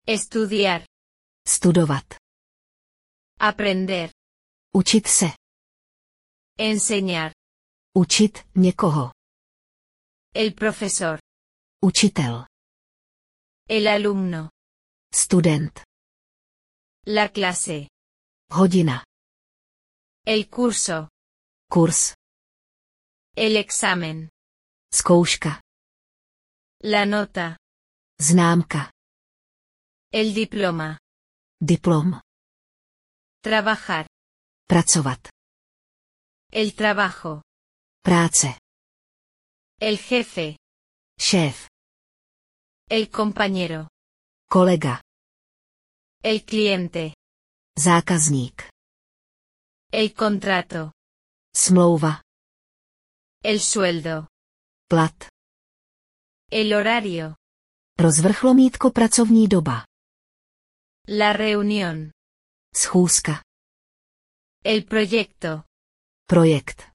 Estudiar. Studovat. Aprender. Učit se. Enseñar. Učit někoho. El profesor. Učitel. El alumno. Student. La clase. Hodina. El curso. Kurs. El examen. Zkouška. La nota. Známka. El diploma. Diplom. Trabajar. Pracovat. El trabajo. Práce. El jefe. Šéf. El compañero. Kolega. El cliente. Zákazník. El contrato. Smlouva. El sueldo. Plat. El horario. Rozvrchlomítko pracovní doba. La reunión. Schůzka. El proyecto. Projekt.